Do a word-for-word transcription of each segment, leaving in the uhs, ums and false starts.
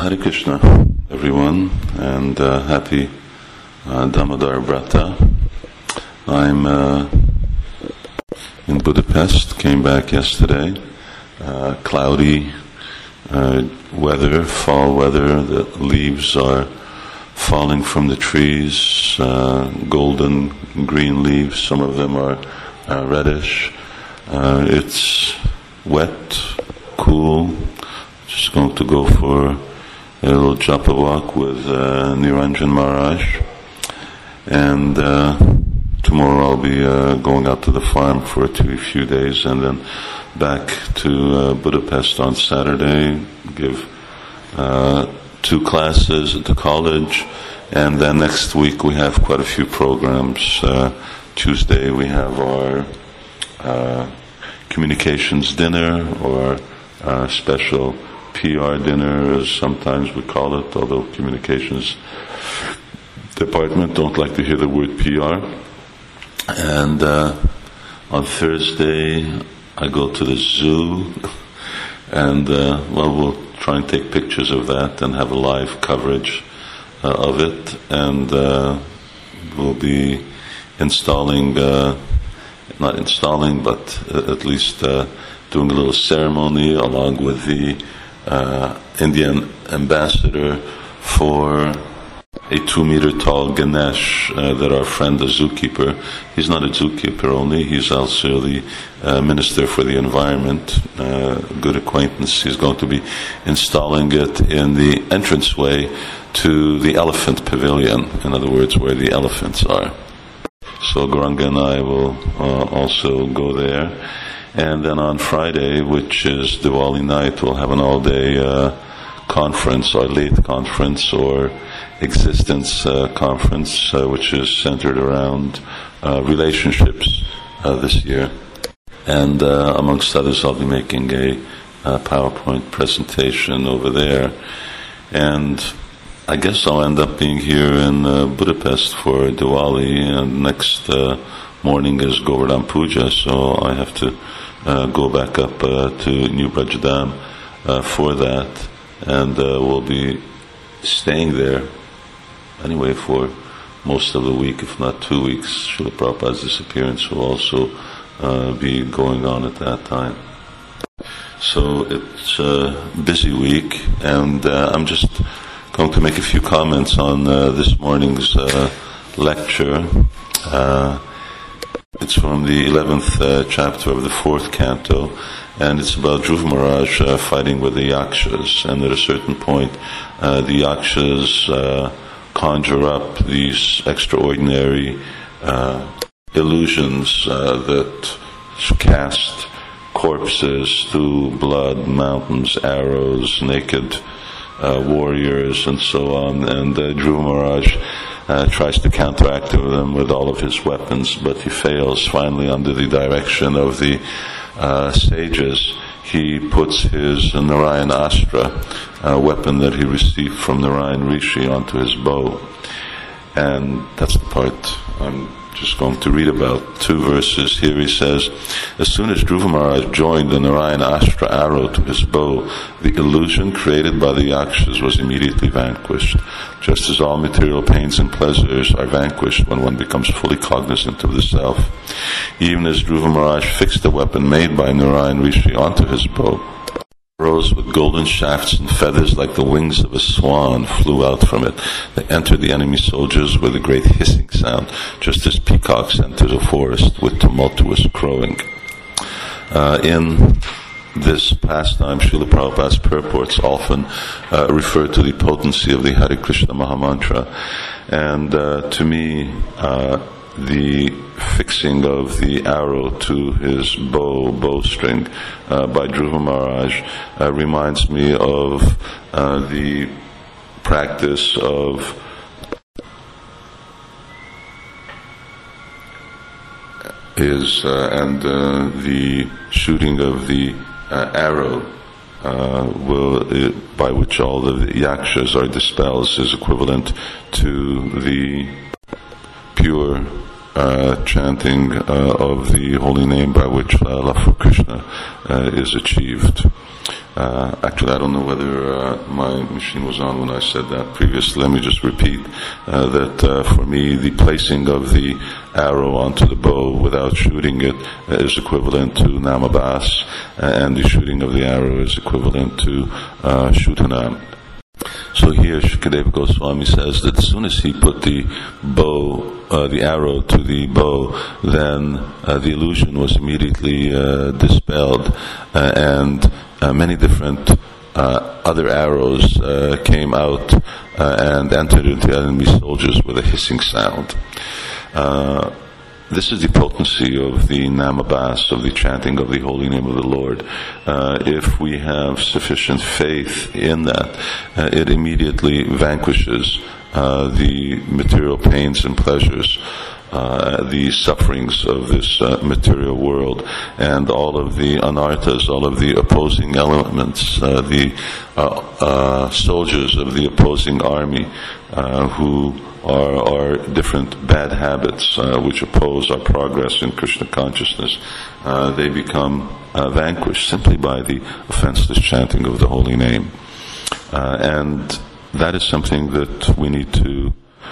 Hare Krishna, everyone, and uh, happy uh, Damodar Vrata. I'm uh, in Budapest, came back yesterday. Uh, cloudy uh, weather, fall weather. The leaves are falling from the trees, uh, golden green leaves. Some of them are uh, reddish. Uh, it's wet, cool. Just going to go for a little japa walk with uh, Niranjan Maharaj, and uh, tomorrow I'll be uh, going out to the farm for a few days, and then back to uh, Budapest on Saturday, give uh, two classes at the college, and then next week we have quite a few programs. Uh, Tuesday we have our uh, communications dinner, or uh, special P R dinner, as sometimes we call it, although communications department don't like to hear the word P R. And uh, on Thursday I go to the zoo, and uh, well, we'll try and take pictures of that and have a live coverage uh, of it, and uh, we'll be installing, uh, not installing, but at least uh, doing a little ceremony along with the Uh, Indian ambassador for a two-meter tall Ganesh uh, that our friend, the zookeeper, he's not a zookeeper only, he's also the uh, minister for the environment, uh, good acquaintance. He's going to be installing it in the entranceway to the elephant pavilion, in other words, where the elephants are. So Gauranga and I will uh, also go there. And then on Friday, which is Diwali night, we'll have an all-day uh, conference, or late conference, or existence uh, conference, uh, which is centered around uh, relationships uh, this year. And uh, amongst others, I'll be making a uh, PowerPoint presentation over there. And I guess I'll end up being here in uh, Budapest for Diwali, and next uh, morning is Govardhan Puja, so I have to Uh, go back up uh, to New Brajadam uh, for that, and uh, we'll be staying there anyway for most of the week, if not two weeks. Srila Prabhupada's disappearance will also uh, be going on at that time. So it's a busy week, and uh, I'm just going to make a few comments on uh, this morning's uh, lecture. Uh, It's from the eleventh uh, chapter of the fourth canto, and it's about Dhruva Maharaj uh, fighting with the Yakshas. And at a certain point, uh, the Yakshas uh, conjure up these extraordinary uh, illusions uh, that cast corpses through blood, mountains, arrows, naked uh, warriors, and so on. And uh, Dhruva Maharaj Uh, tries to counteract them with all of his weapons, but he fails. Finally, under the direction of the uh, sages, he puts his Narayana Astra, a weapon that he received from Narayan Rishi, onto his bow. And that's the part I'm just going to read about. Two verses here. He says, as soon as Dhruva Maharaj joined the Narayana Astra arrow to his bow, the illusion created by the Yakshas was immediately vanquished, just as all material pains and pleasures are vanquished when one becomes fully cognizant of the self. Even as Dhruva Maharaj fixed the weapon made by Narayan Rishi onto his bow, arrows with golden shafts and feathers like the wings of a swan flew out from it. They entered the enemy soldiers with a great hissing sound, just as peacocks enter the forest with tumultuous crowing. Uh, in this pastime, Srila Prabhupada's purports often uh, refer to the potency of the Hare Krishna Mahamantra. And uh, to me, uh, the fixing of the arrow to his bow, bowstring, uh, by Dhruva Maharaj uh, reminds me of uh, the practice of his, uh, and uh, the shooting of the uh, arrow uh, will, uh, by which all the yakshas are dispelled, is equivalent to the pure Uh, chanting uh, of the holy name by which uh, love for Krishna uh, is achieved. Uh, actually, I don't know whether uh, my machine was on when I said that previously. Let me just repeat uh, that uh, for me, the placing of the arrow onto the bow without shooting it uh, is equivalent to Namabas, uh, and the shooting of the arrow is equivalent to uh, Shutanam. So here Shukadeva Goswami says that as soon as he put the bow, uh, the arrow to the bow, then uh, the illusion was immediately uh, dispelled, uh, and uh, many different uh, other arrows uh, came out uh, and entered into the enemy soldiers with a hissing sound. Uh, This is the potency of the Namabas, of the chanting of the holy name of the Lord. Uh, if we have sufficient faith in that, uh, it immediately vanquishes uh, the material pains and pleasures, uh, the sufferings of this uh, material world, and all of the anarthas, all of the opposing elements, uh, the uh, uh, soldiers of the opposing army, uh, who Are, are different bad habits uh, which oppose our progress in Krishna consciousness. Uh, they become uh, vanquished simply by the offenseless chanting of the holy name. Uh, and that is something that we need to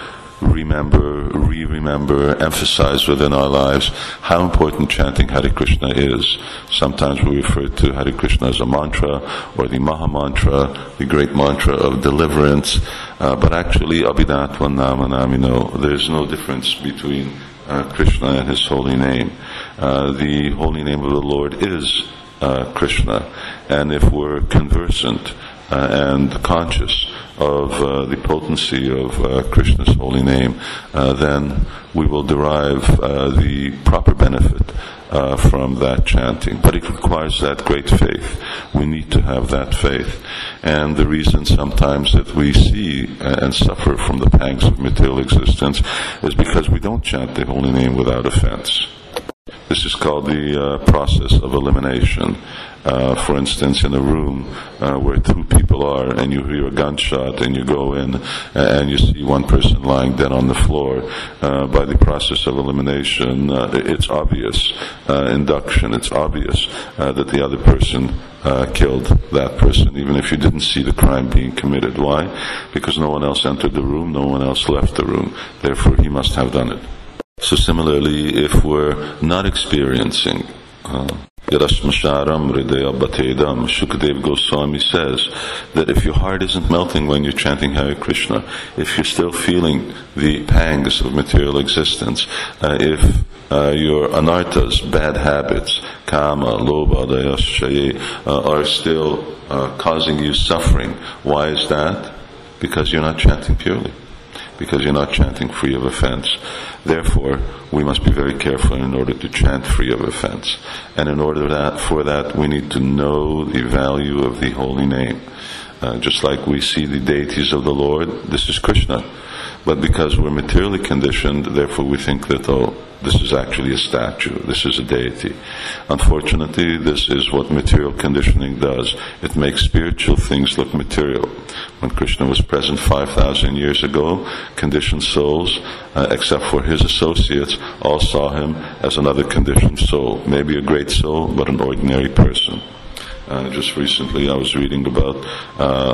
remember, re-remember, emphasize within our lives how important chanting Hare Krishna is. Sometimes we refer to Hare Krishna as a mantra, or the Maha Mantra, the great mantra of deliverance, uh, but actually Abhidatva Nama Namino, there's no difference between uh, Krishna and His holy name. Uh, the holy name of the Lord is uh, Krishna, and if we're conversant uh, and conscious of uh, the potency of uh, Krishna's holy name, uh, then we will derive uh, the proper benefit uh, from that chanting. But it requires that great faith. We need to have that faith. And the reason sometimes that we see and suffer from the pangs of material existence is because we don't chant the holy name without offense. This is called the uh, process of elimination. Uh, for instance, in a room uh, where two people are, and you hear a gunshot, and you go in, uh, and you see one person lying dead on the floor, uh, by the process of elimination, uh, it's obvious, uh, induction, it's obvious uh, that the other person uh, killed that person, even if you didn't see the crime being committed. Why? Because no one else entered the room, no one else left the room. Therefore, he must have done it. So similarly, if we're not experiencing uh, Yarashmasharam Hridaya Bhatedam, Shukadeva Goswami says that if your heart isn't melting when you're chanting Hare Krishna, if you're still feeling the pangs of material existence, uh, if uh, your anarthas, bad habits, kama, lobha, dayas, shaye, uh, are still uh, causing you suffering, why is that? Because you're not chanting purely. Because you're not chanting free of offense. Therefore, we must be very careful in order to chant free of offense. And in order that, for that, we need to know the value of the holy name. Uh, just like we see the deities of the Lord, this is Krishna. But because we're materially conditioned, therefore we think that, oh, this is actually a statue, this is a deity. Unfortunately, this is what material conditioning does. It makes spiritual things look material. When Krishna was present five thousand years ago, conditioned souls, uh, except for his associates, all saw him as another conditioned soul. Maybe a great soul, but an ordinary person. Uh, just recently I was reading about uh,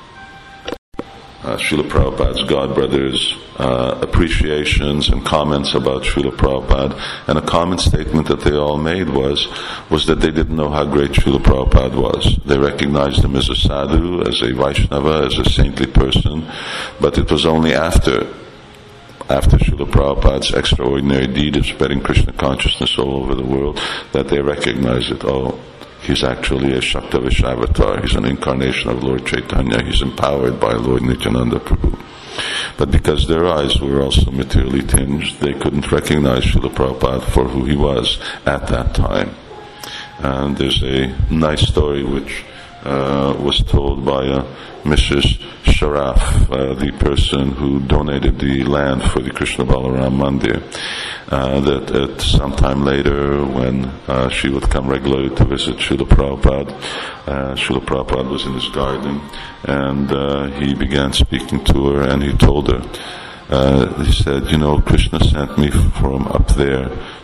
Uh, Srila Prabhupada's godbrothers' uh, appreciations and comments about Srila Prabhupada, and a common statement that they all made was was that they didn't know how great Srila Prabhupada was. They recognized him as a sadhu, as a Vaishnava, as a saintly person, but it was only after after Srila Prabhupada's extraordinary deed of spreading Krishna consciousness all over the world that they recognized it. Oh, he's actually a Shaktavish avatar. He's an incarnation of Lord Chaitanya. He's empowered by Lord Nityananda Prabhu. But because their eyes were also materially tinged, they couldn't recognize Srila Prabhupada for who he was at that time. And there's a nice story which uh, was told by uh, Missus Sharaf, uh, the person who donated the land for the Krishna Balaram Mandir. Uh, that at some time later, when uh, she would come regularly to visit Srila Prabhupada, uh, Srila Prabhupada was in his garden, and uh, he began speaking to her, and he told her, uh, he said, you know, Krishna sent me from up there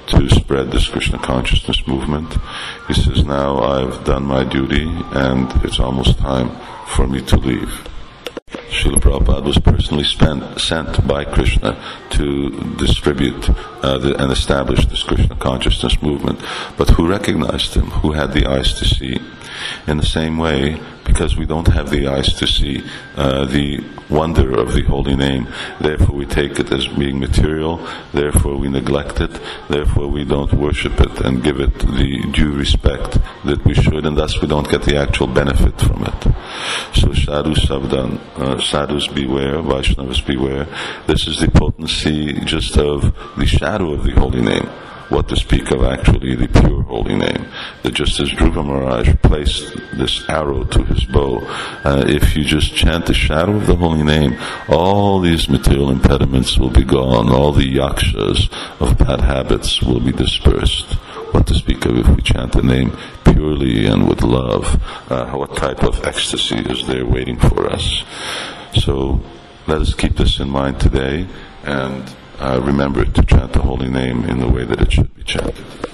to spread this Krishna consciousness movement. He says, now I've done my duty and it's almost time for me to leave. Srila Prabhupada was personally spent, sent by Krishna to distribute uh, the, and establish this Krishna consciousness movement. But who recognized him? Who had the eyes to see? In the same way, because we don't have the eyes to see uh, the wonder of the holy name, therefore we take it as being material, therefore we neglect it, therefore we don't worship it and give it the due respect that we should, and thus we don't get the actual benefit from it. So sadhu savdan, uh, sadhus beware, Vaishnavas beware. This is the potency just of the shadow of the holy name. What to speak of actually the pure holy name. That just as Dhruva Maharaj placed this arrow to his bow, uh, if you just chant the shadow of the holy name, all these material impediments will be gone, all the yakshas of bad habits will be dispersed. What to speak of if we chant the name purely and with love? Uh, what type of ecstasy is there waiting for us? So let us keep this in mind today, and Uh, remember to chant the holy name in the way that it should be chanted.